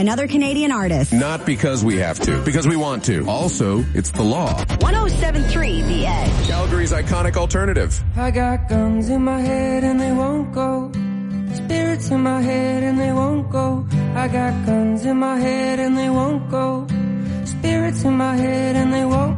another Canadian artist. Not because we have to, because we want to. Also, it's the law. 107.3 The Edge. Calgary's iconic alternative. I got guns in my head and they won't go. Spirits in my head and they won't go. I got guns in my head and they won't go. Spirits in my head and they won't.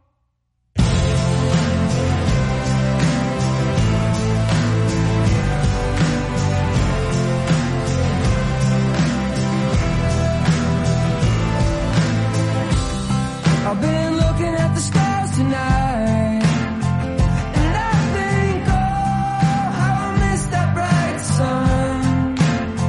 I've been looking at the stars tonight, and I think, oh, how I missed that bright sun.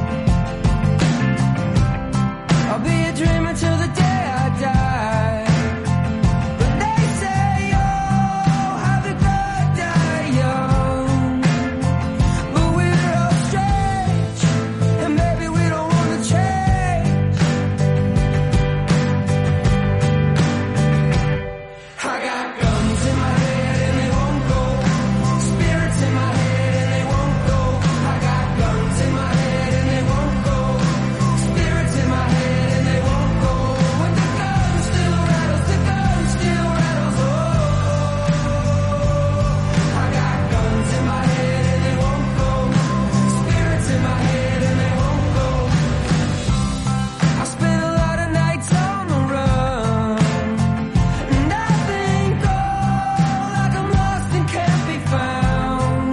I'll be a dreamer till the day I die. But they say, oh, how the good die young. But we're all strange, and maybe we don't want to change. I got guns in my head and they won't go. Spirits in my head and they won't go. I got guns in my head and they won't go. Spirits in my head and they won't go. But the gun still rattles, the gun still rattles. Oh, I got guns in my head and they won't go. Spirits in my head and they won't go. I spent a lot of nights on the run, and I think, oh, like I'm lost and can't be found.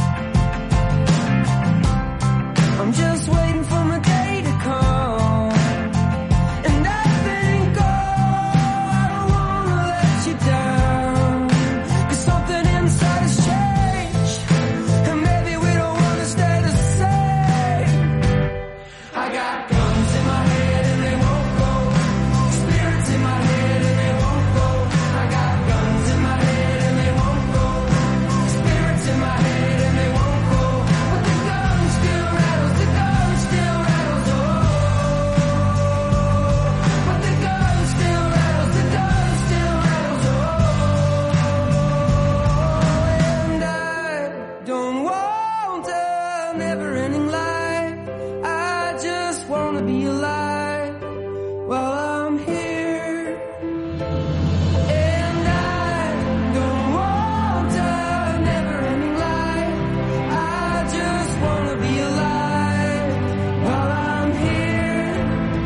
I'm just waiting for my day to come, and I think, oh, I don't wanna let you down. 'Cause something inside has changed, and maybe we don't wanna stay the same. I got guns in my head and they won't go. Spirits in my head and they won't go. I got guns in my head and they won't go. Spirits in my head and they won't go. But the gun still rattles, the gun still rattles. Oh, but the gun still rattles, the gun still rattles. Oh, and I don't want a never-ending life. I just wanna be alive while I'm here. And I don't want a never-ending life. I just wanna be alive while I'm here.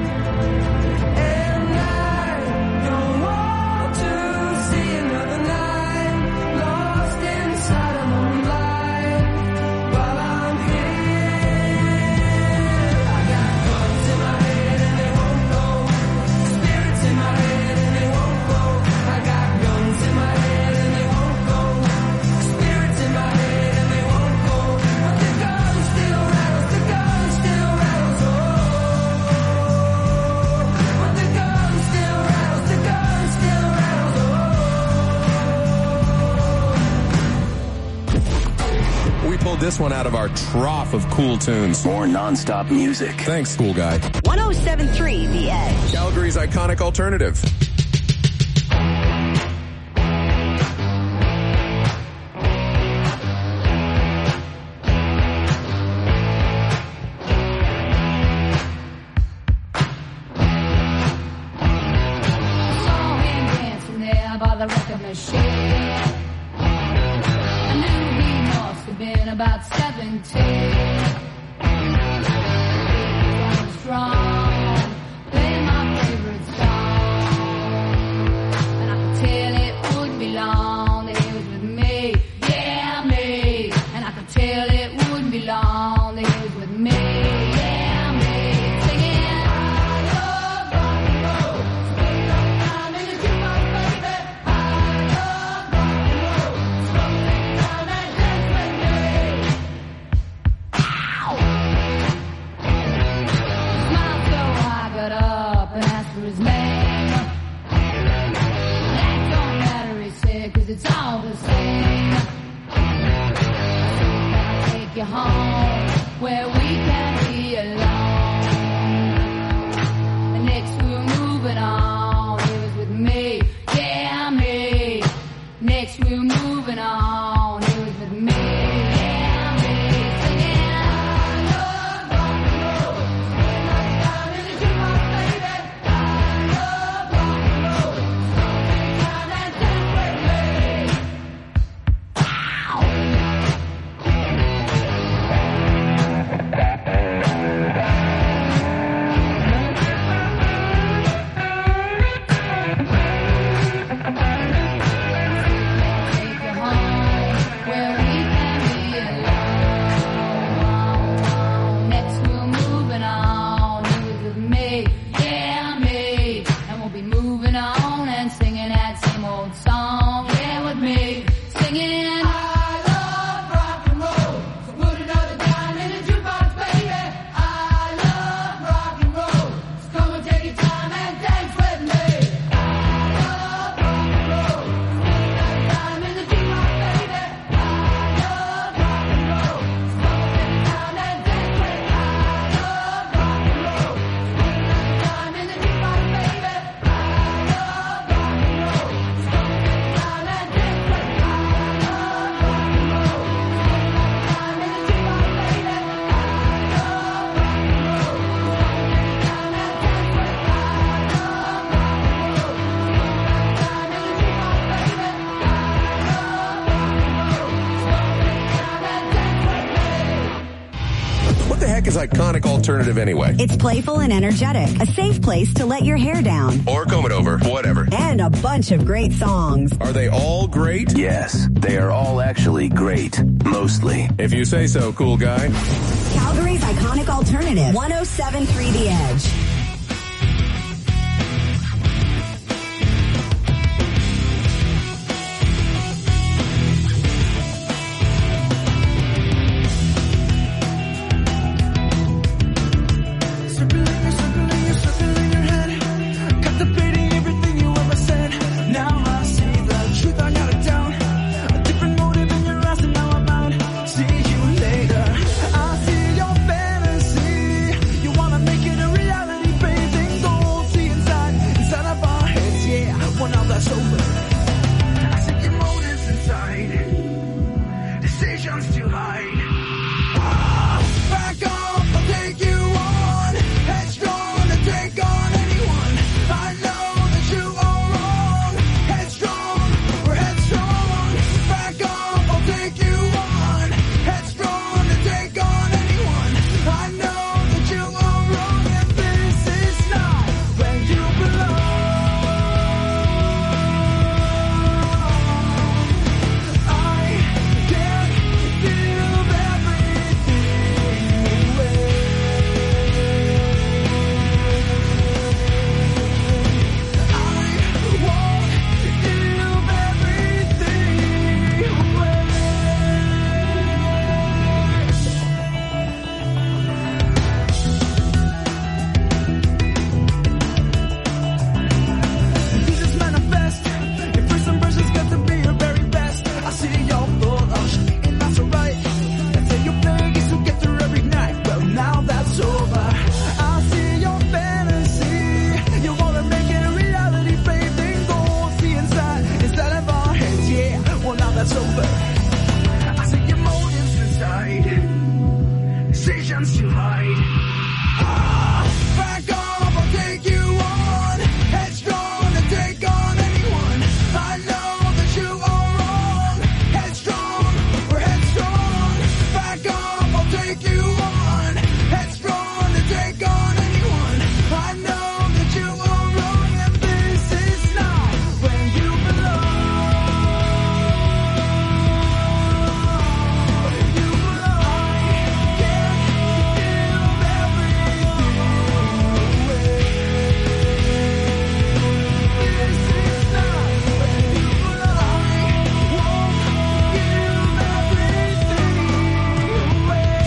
And I don't want to see another night lost inside a lonely life while I'm here. I got guns in my head and they won't go. Spirits in my head and they won't go. I got guns in my head and they won't go. Spirits in my head and they won't go. But the gun still rattles, the gun still rattles. Oh, but the gun still rattles, the gun still rattles. Oh. We pulled this one out of our trough of cool tunes. More non-stop music. Thanks, cool guy. 107.3 The Edge. Calgary's iconic alternative. Saw him dancing there by the record machine. I knew he must have been about 17. He was strong, playing my favorite song, and I could tell it wouldn't be long that he was with me, yeah me. And I could tell it wouldn't be long that he was with me, yeah me. Singing, I love rock and roll. Spend all time in the jukebox, baby. I love rock and roll. Smoke down and dance with me. Ow! Smiled so I got up and asked for his name. That don't matter, he said, 'cause it's all the same. I'll take you home where we can be alone. And next we were moving on. He was with me, yeah me. Next we were moving on. He was with me, yeah me. Singing, I love rock and roll. Spend my time in the jukebox, iconic alternative anyway. It's playful and energetic, a safe place to let your hair down, Or comb it over, whatever. and a bunch of great songs. Are they all great? Yes, they are all actually great. Mostly. If you say so, cool guy. Calgary's iconic alternative, 107.3 The Edge. Circling your head, contemplating everything you ever said. Now I see the truth, I got it down. A different motive in your eyes, and now I'm out. See you later. I see your fantasy. You wanna make it a reality, bathing gold. See inside of our heads, yeah. Well, now that's over. I see your motives inside. Decisions to hide. Back off, I'll take you on. Headstrong to take on anyone. I know that you are wrong. Headstrong, we're headstrong. Back off, I'll take you on. Headstrong to take on anyone. I know that you are wrong, and this is not where you belong. I can't give everything away. I won't give everything away. Pieces manifest. Your first impression's got to be your very best. I see you're full of shit, and that's alright. That's how you Vegas to get through every night. Well, now that's over. I see your fantasy. You wanna make it a reality, bathing gold. See inside of our heads, yeah. Well, now that's over. I see your motives inside. Decisions to hide. Back off, I'll take you on. Headstrong to take on anyone. I know that you are wrong. Headstrong, we're headstrong. Back off, I'll take you on. Headstrong to take on anyone. I know that you are wrong, and this is not where you belong. You belong. I can't give everything away. This is not where you belong. I won't give everything away.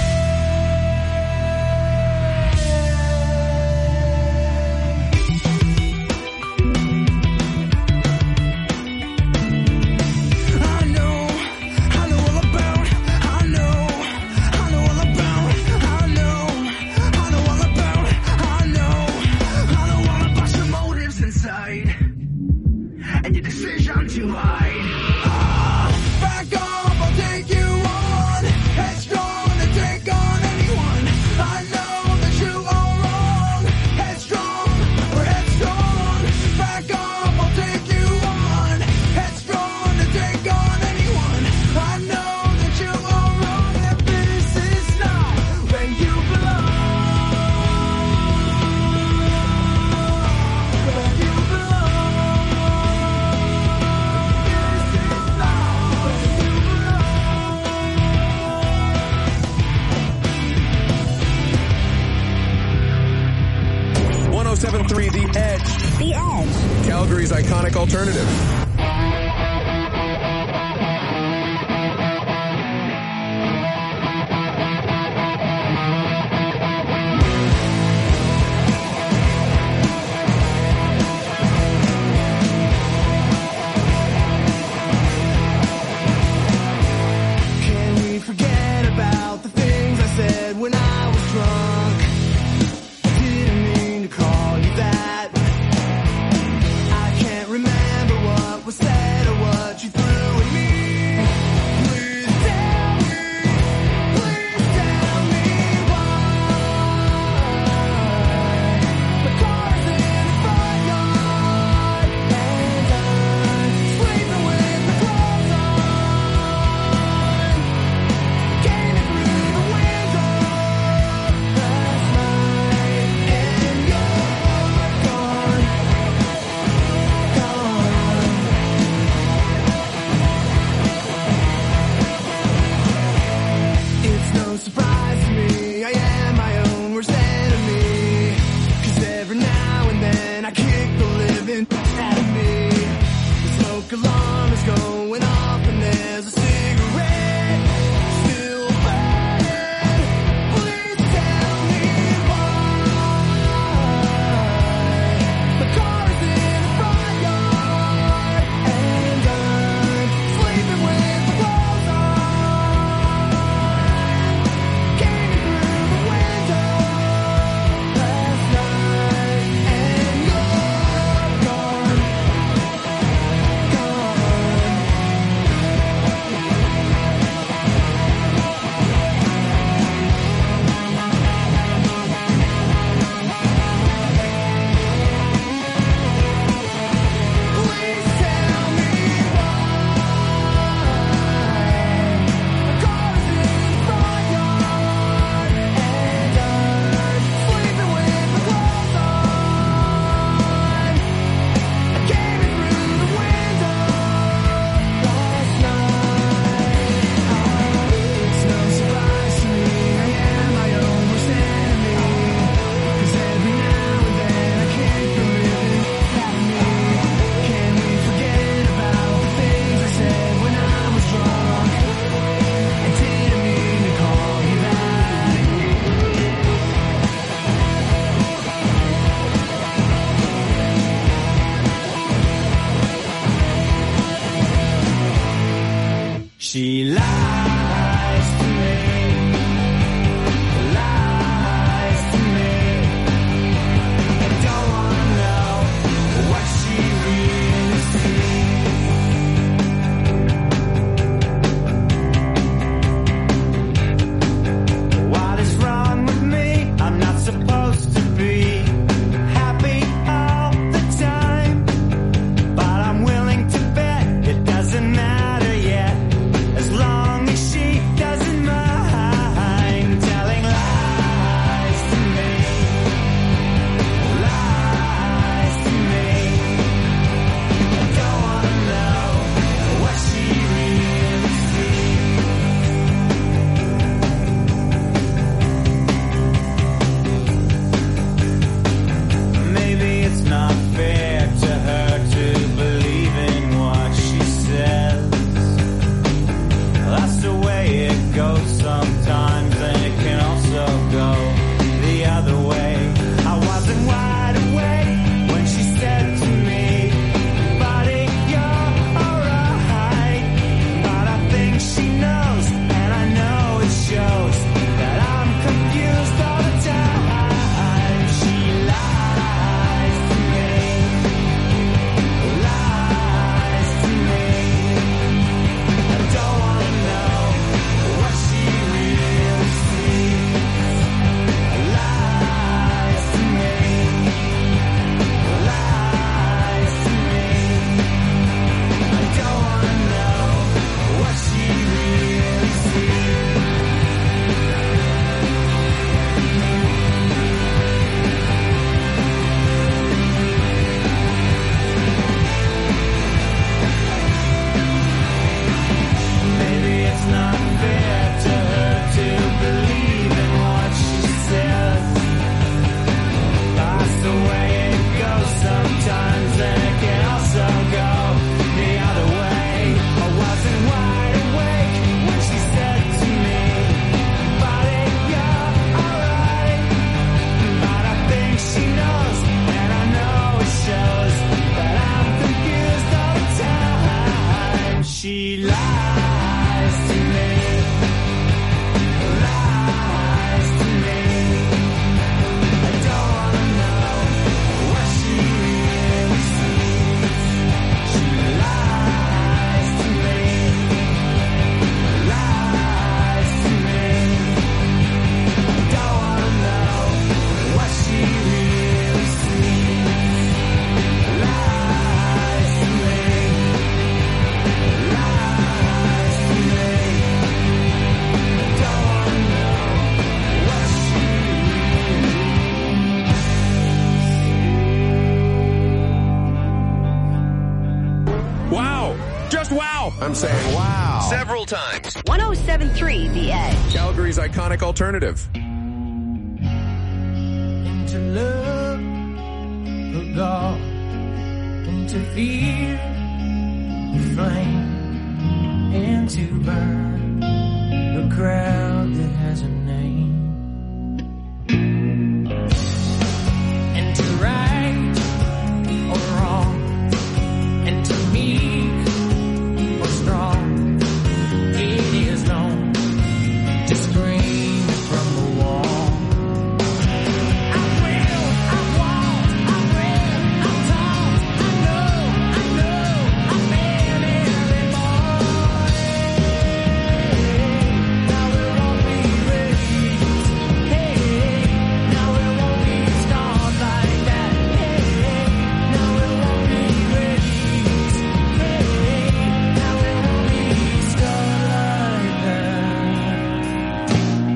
I know all about. I know all about. I know all about. I know all about your motives inside and your decision to hide. Back off, I'll take you on. Headstrong to take on anyone. I know that you are wrong. Headstrong, we're headstrong. Back off, I'll take you on. Headstrong to take on anyone. I know that you are wrong, and this is not where you belong. Where you belong. This is not where you belong. 107.3 The Edge. The Edge. Calgary's iconic alternative. Can we forget about the things I said when I was drunk? I didn't mean to call you that. I can't remember what wow. I'm saying wow. Several times. 107.3 The Edge. Calgary's iconic alternative. Into love of God, into fear of flame, and to burn the crowd that has a name, and to right or wrong, and to meek or strong. It is known to scream from the wall. I will, I won't, I read, I'm taught, I know, I'm man every boy. Now it won't be raised. Hey, now it won't be scarred like that. Hey, now it won't be raised. Hey, now it won't be scarred like that.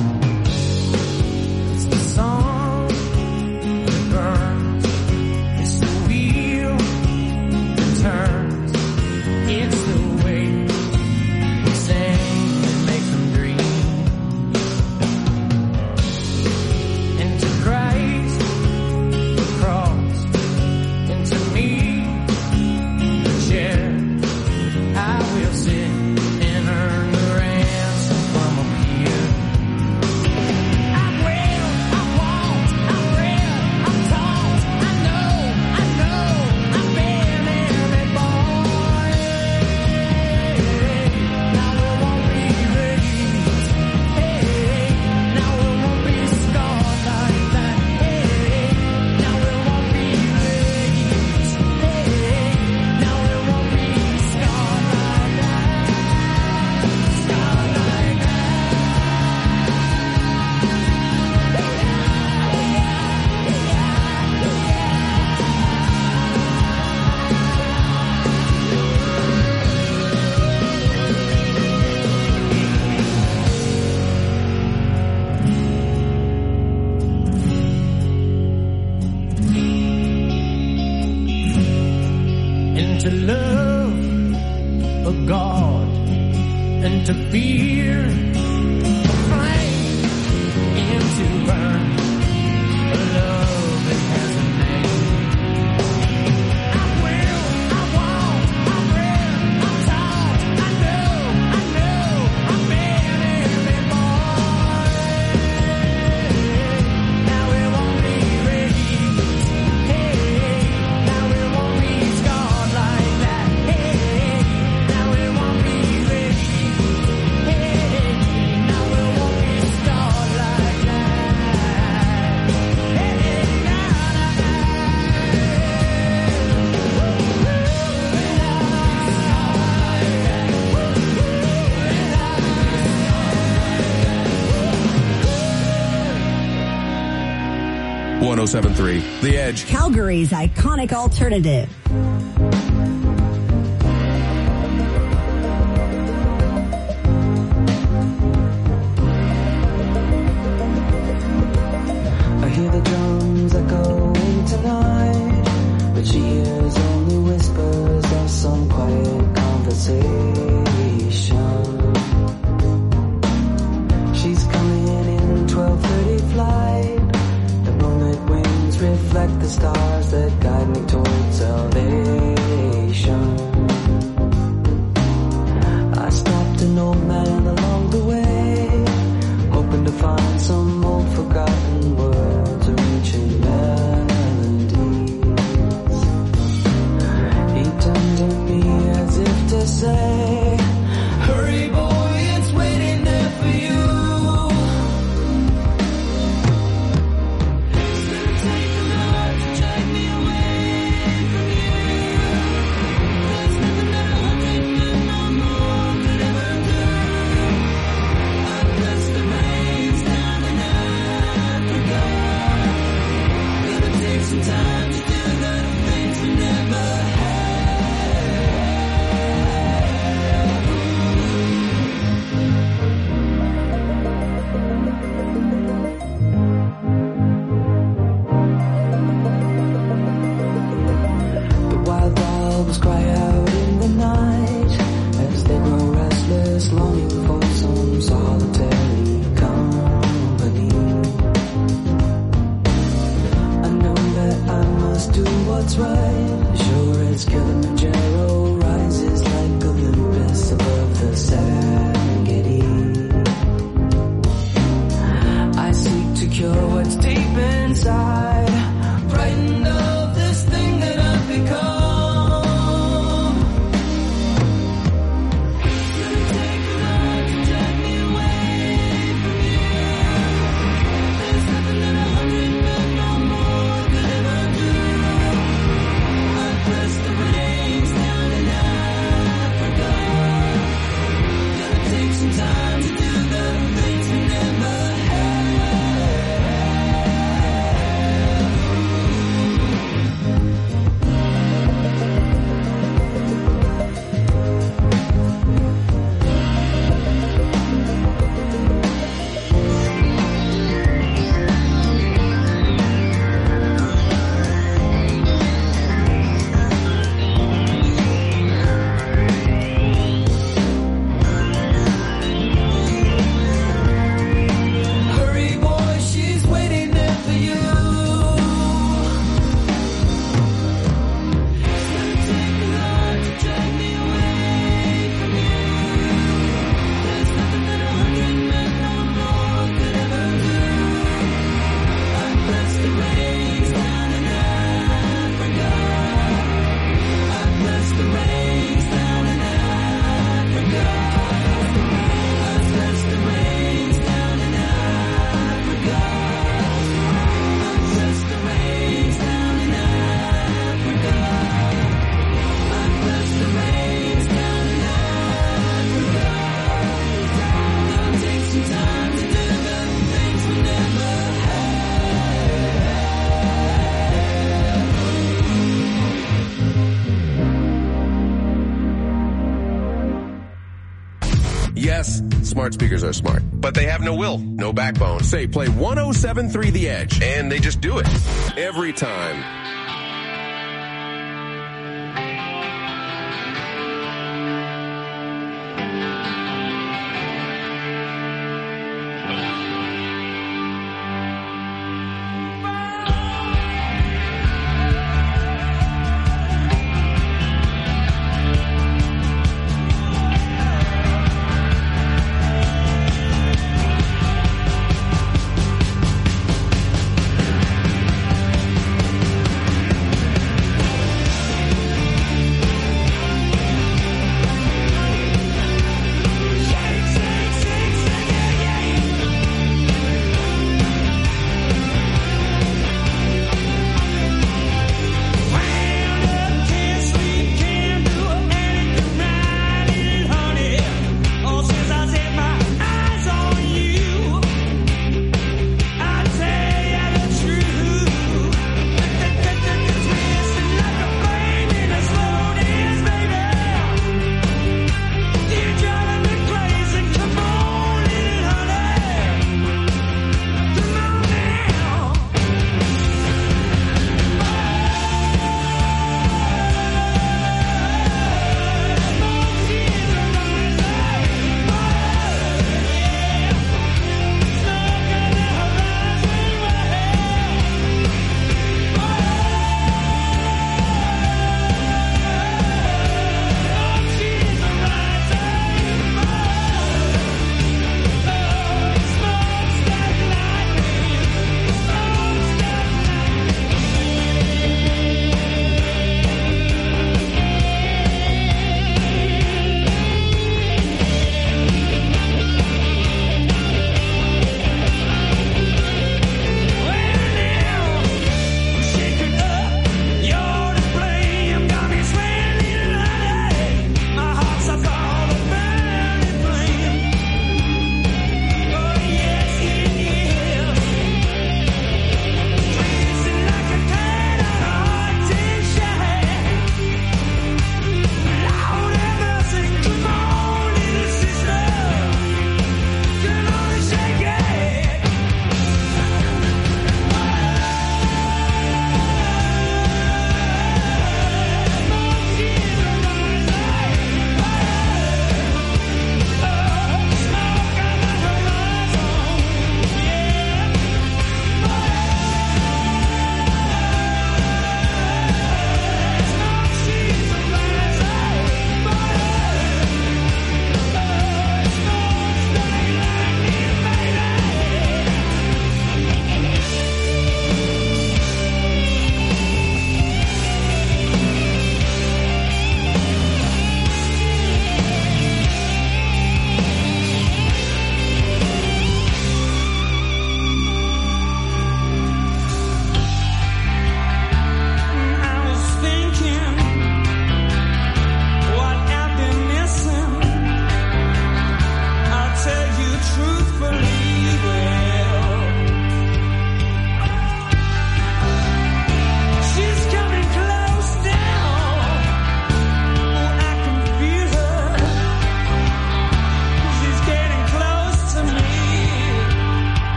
It's the song that burns. It's the wheel that turns. It's the way we sing and make them dream. Into Christ, the cross, into me, the chair. I will sit and earn the ransom from up here. I will, I won't, I'm read, I'm taught, I know, I'm man every boy. Now it won't be raised. Hey, now it won't be scarred like that. Hey, now it won't be raised. Hey, now it won't be scarred like that. Scarred like that. 'And to love a God, and to fear a flame, and to burn a love that has a name. I will, I won't, I'm read, I'm taught, I know, I'm man every boy. Now it won't be raised. Hey, now it won't be scarred like that. Hey, now it won't be raised. Hey, now it won't be scarred like that. Hey, Nah. 107.3 The Edge. Calgary's iconic alternative. I hear the drums echoing tonight, but she hears only whispers of some quiet conversation. She's coming in 12:30 flight. The moonlit wings reflect the stars that guide me towards salvation. as Kilimanjaro rises like Olympus above the Serengeti. I seek to cure what's deep inside, frightened of this thing that I've become. It's gonna take a lot to drag me away from you. There's nothing that 100 men or more could ever do. I press the reins down in Africa. Gonna take some time to do the things we never hurry, boy, she's waiting there for you. It's gonna take a lot to drag me away from you. There's nothing that 100 men or more could ever do. I press the reins down in Africa. I press the reins down in Africa. I press the reins down in Africa. I press the reins down in Africa. I press the reins down in Africa. Gonna take some time to do the things we never Yes, smart speakers are smart, but they have no will, no backbone. Say, play 107.3 The Edge, and they just do it. Every time.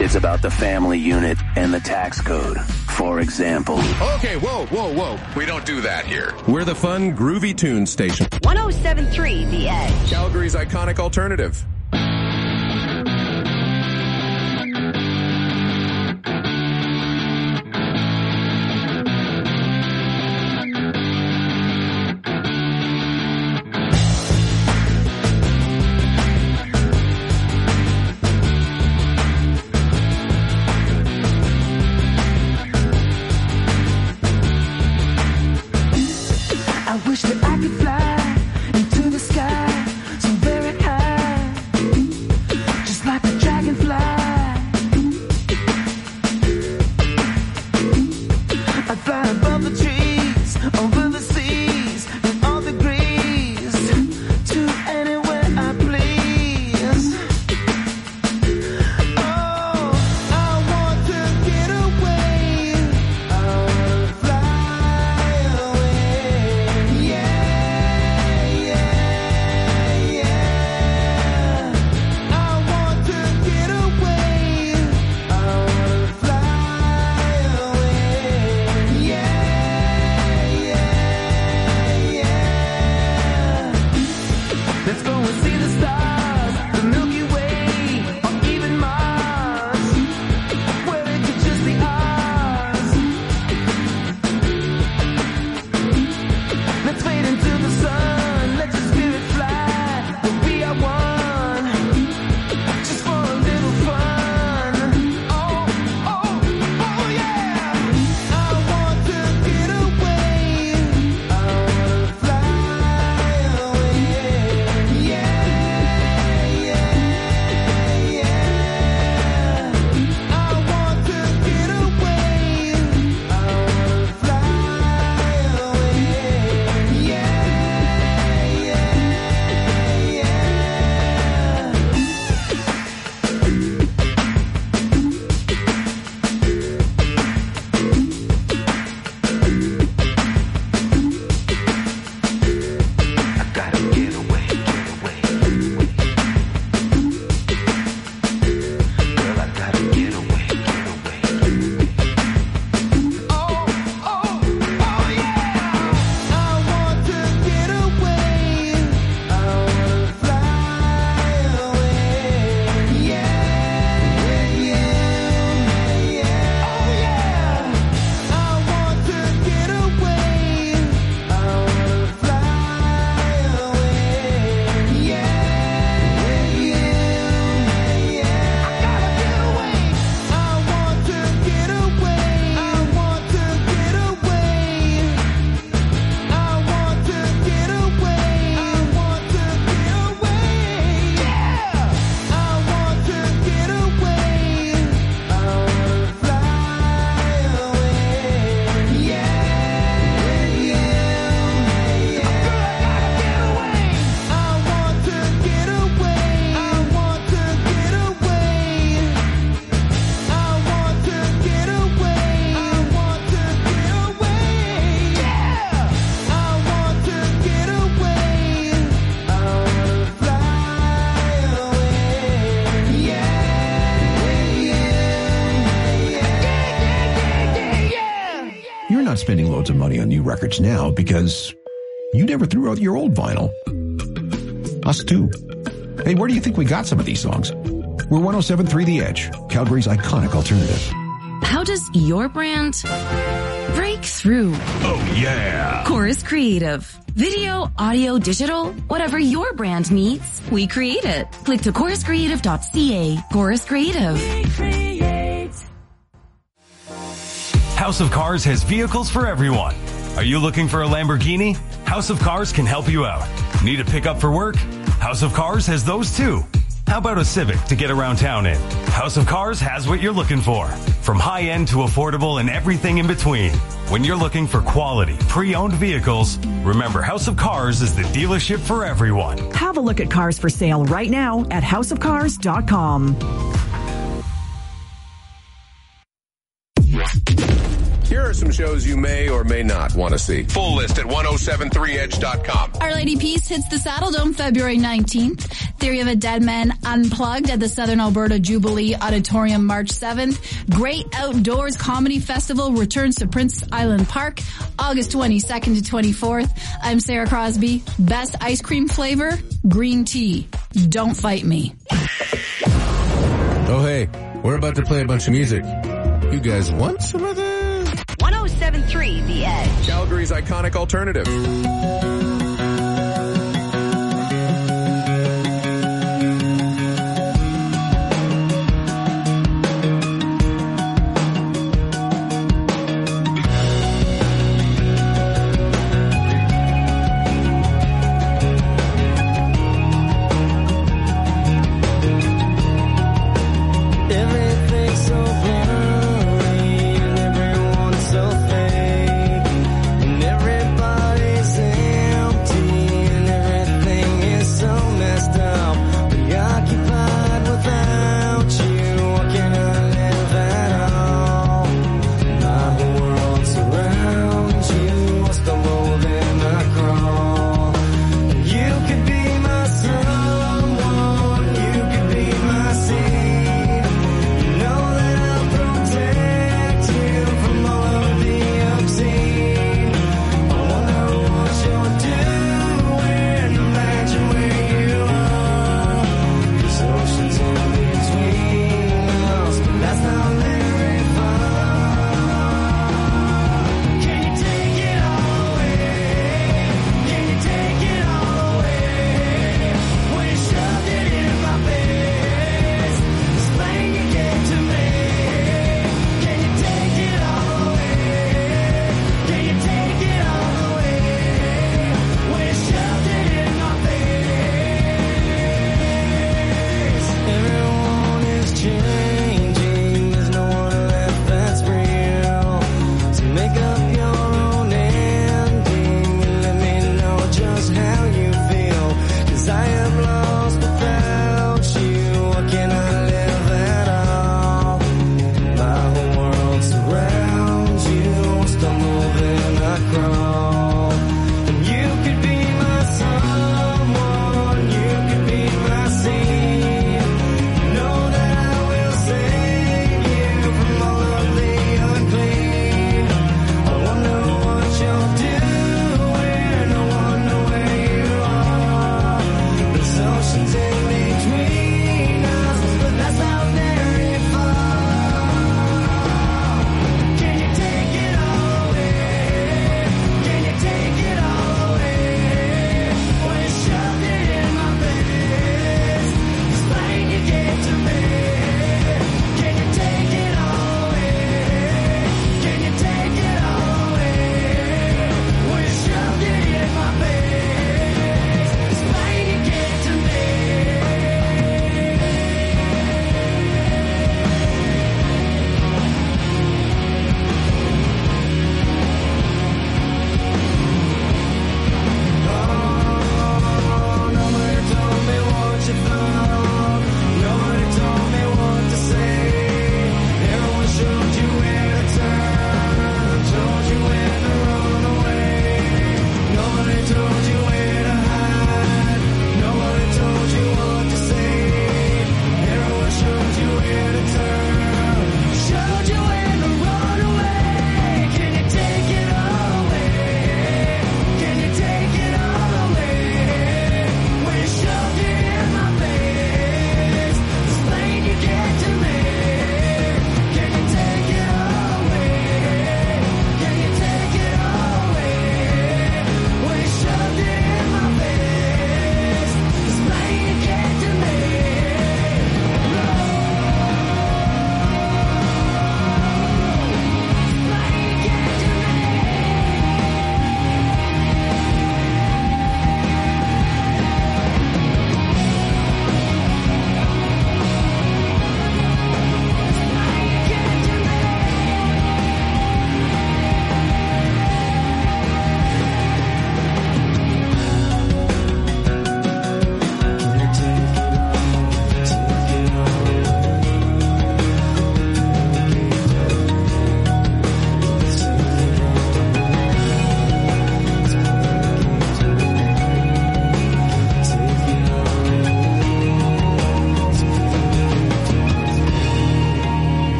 It's about the family unit and the tax code. For example. Okay, whoa. We don't do that here. We're the fun, groovy tune station. 107.3 The Edge. Calgary's iconic alternative. I wish that I could fly into the sky so very high, just like a dragonfly. I fly above the trees, over the seas, in all degrees, to anywhere I please. Oh, I want to get away. I want to fly away. Yeah. I want to get away. I want to fly away. Yeah. Let's go and see the stars, the Milky Way, or even Mars, where it could just be ours. Let's fade into the sun, let your spirit fly, we'll be our one, just for a little fun. Oh yeah. I want to get away, I want to fly away. Yeah. I want to get away, I want to fly away. Yeah. I gotta get away. Girl, I gotta get away. Oh yeah. I want to get away. I want to fly away. Yeah. Oh yeah. I want to get away. I want to fly away. Yeah. I gotta get away. I want to get away. I want to get away. I want to get away. I want to get away. Yeah. I want to get away. I want to fly away. Yeah. Girl, I gotta get away. I want to get away. I want to get away. I want to get away. I want to get away. Yeah. I want to get away. I want to fly away. Yeah. You're not spending loads of money on new records now because you never threw out your old vinyl. Us too. Hey, where do you think we got some of these songs? We're 107.3 The Edge, Calgary's iconic alternative. How does your brand break through? Oh, yeah. Chorus Creative. Video, audio, digital, whatever your brand needs, we create it. Click to choruscreative.ca. Chorus Creative. House of Cars has vehicles for everyone. Are you looking for a Lamborghini? House of Cars can help you out. Need a pickup for work? House of Cars has those too. How about a Civic to get around town in? House of Cars has what you're looking for. From high-end to affordable and everything in between. When you're looking for quality, pre-owned vehicles, remember House of Cars is the dealership for everyone. Have a look at cars for sale right now at houseofcars.com. Here are some shows you may or may not want to see. Full list at 1073edge.com. Our Lady Peace hits the Saddle Dome February 19th. Theory of a Dead Man Unplugged at the Southern Alberta Jubilee Auditorium March 7th. Great Outdoors Comedy Festival returns to Prince Island Park August 22nd to 24th. I'm Sarah Crosby. Best ice cream flavor? Green tea. Don't fight me. Oh, hey, we're about to play a bunch of music. You guys want some of this? 107.3 The Edge. Calgary's iconic alternative. Everything's so blurry and everyone's so fake, and everybody's empty and everything is so messed up, preoccupied without you. What can I live at all? My whole world surrounds you. I stumble then I crawl. You could be my someone, you could be my seed.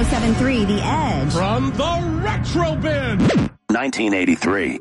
107.3 The Edge. From the Retro Bin. 1983.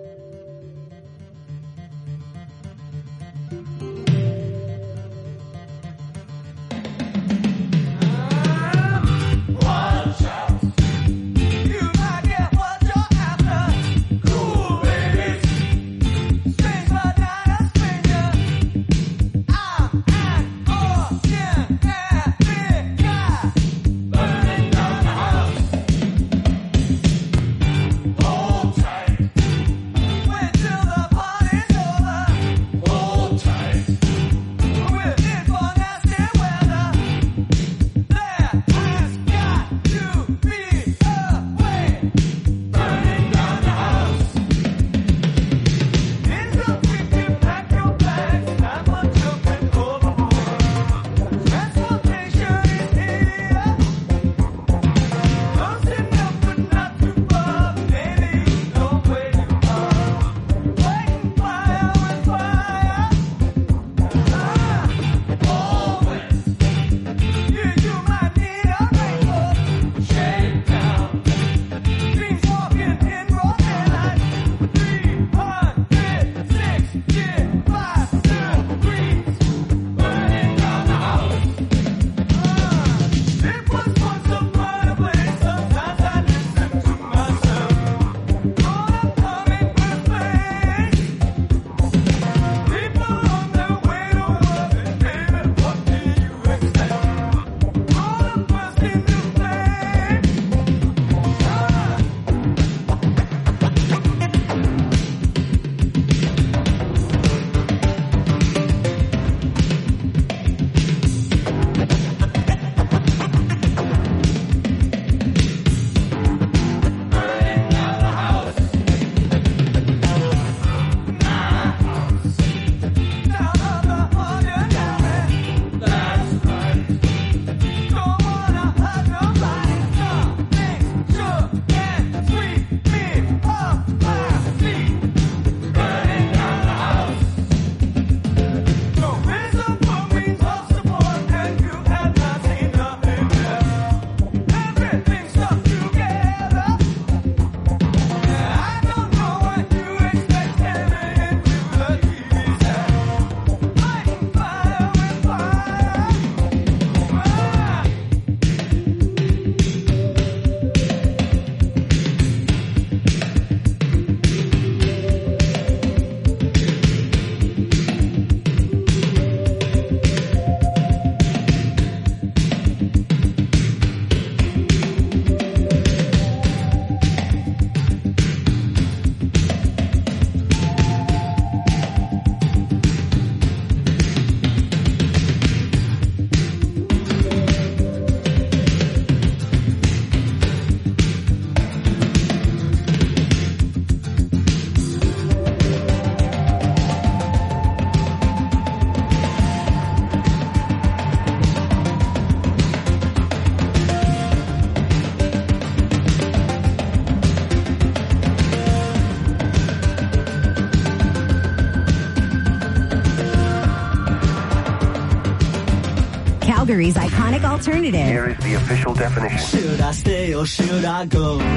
Calgary's iconic alternative. Here is the official definition. Should I stay or should I go? I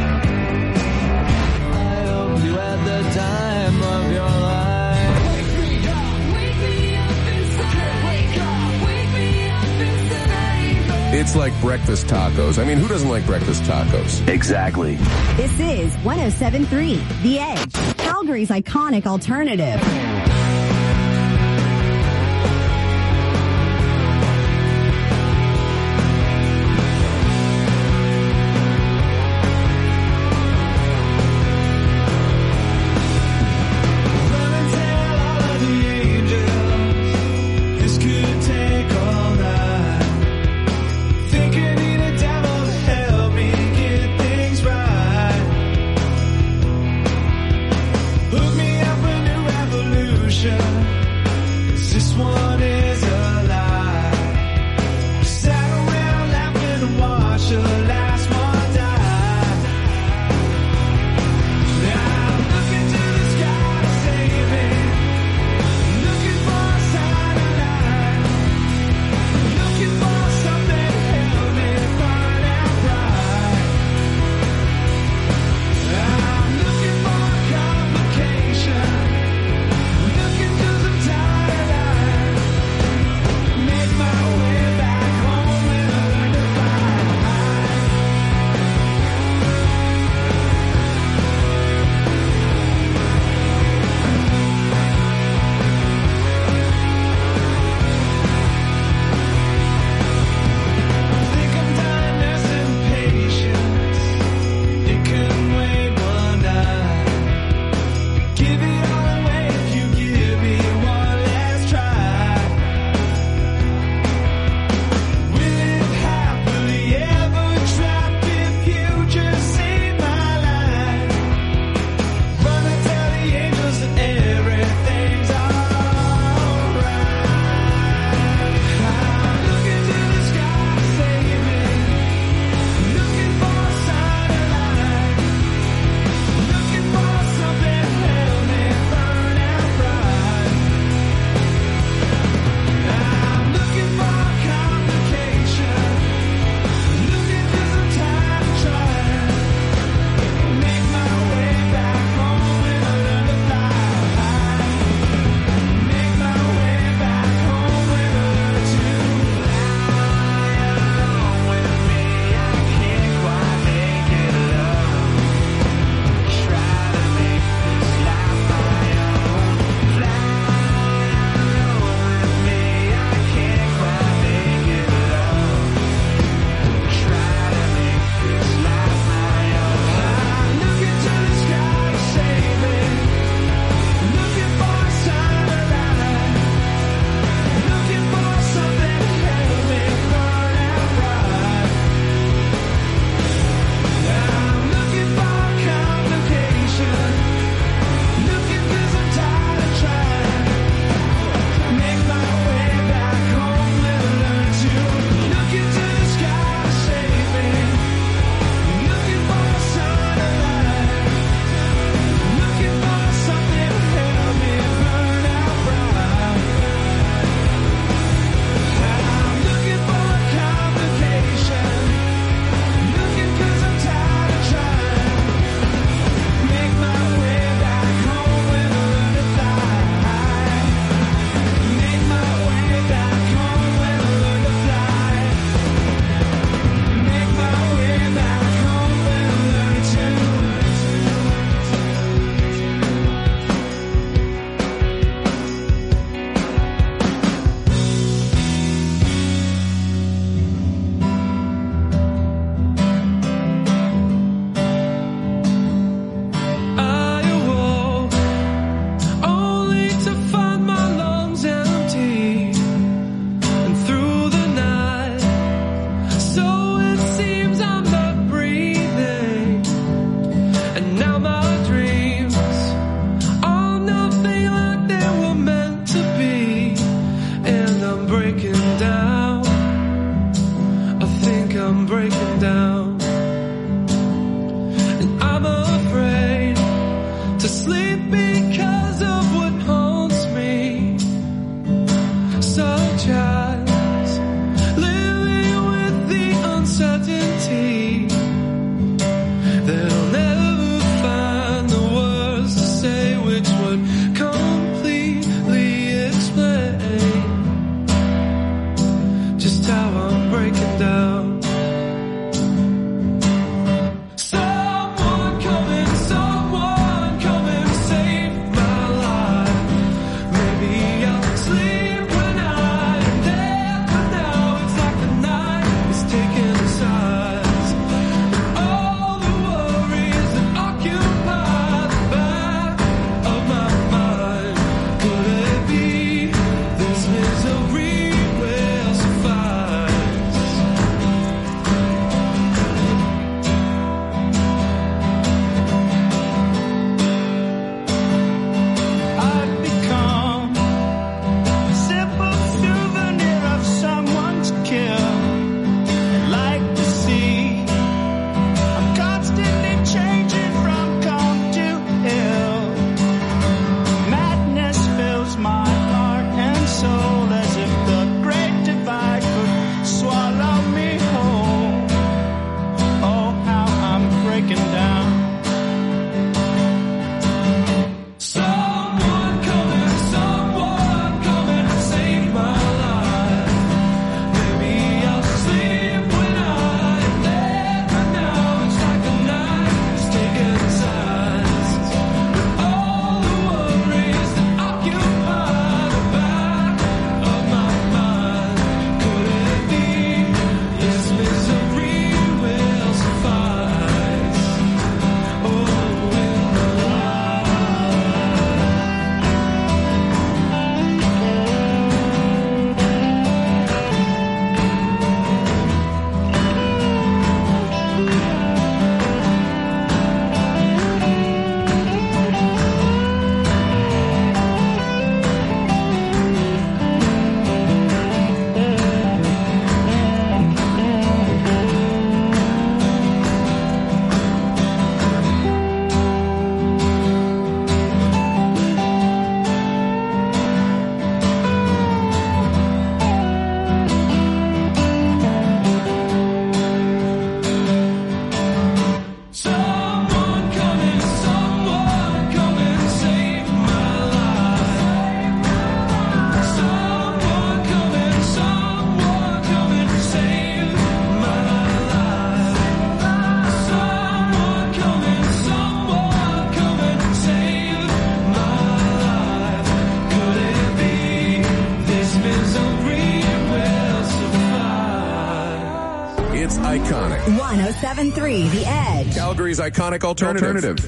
hope you had the time of your life. Wake me up inside. Wake me up inside. It's like breakfast tacos. I mean, who doesn't like breakfast tacos? Exactly. This is 107.3 The Edge. Calgary's iconic alternative. to sleep because of what haunts me, such as living with the uncertainty that I'll never find the words to say which would completely explain just how I'm breaking down. It's iconic. 107.3 The Edge. Calgary's iconic alternative.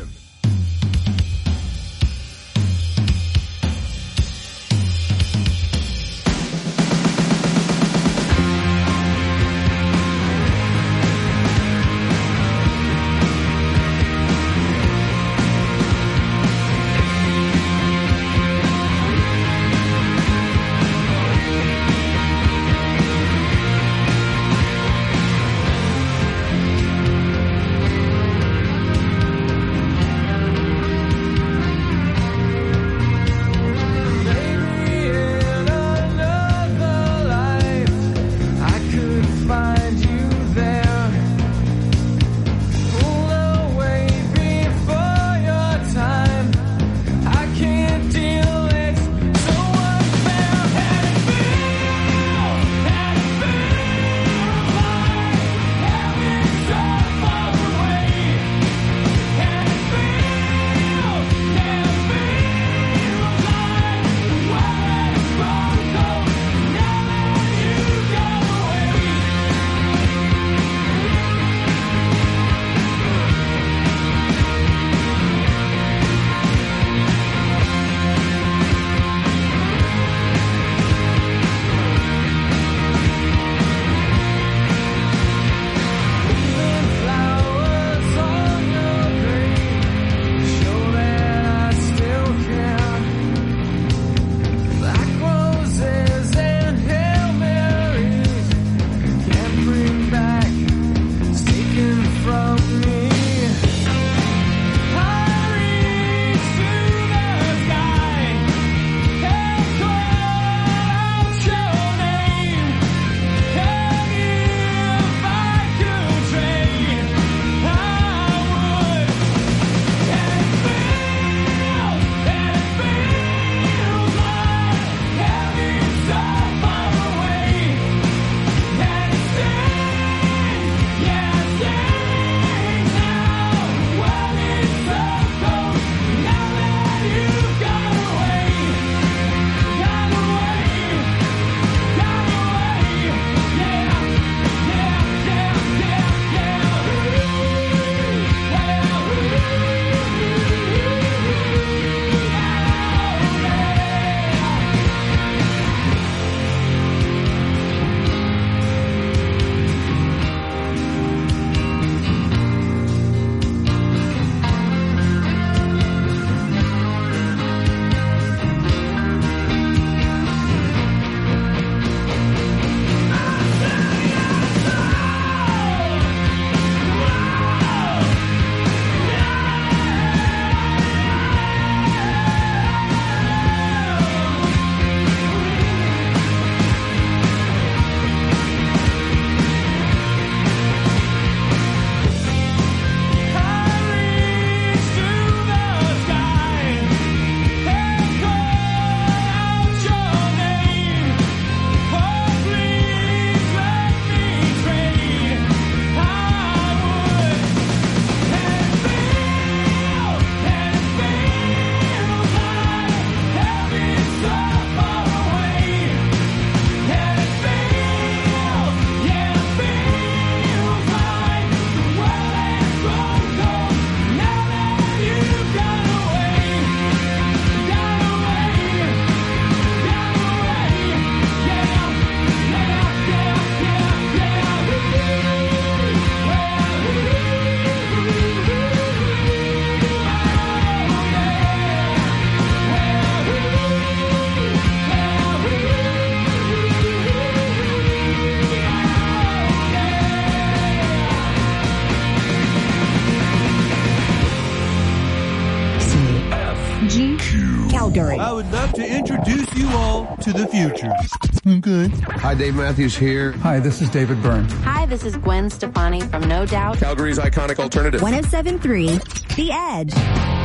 KG, Calgary. I would love to introduce you all to the future. Okay. Hi, Dave Matthews here. Hi, this is David Byrne. Hi, this is Gwen Stefani from No Doubt. Calgary's iconic alternative. 107.3 The Edge.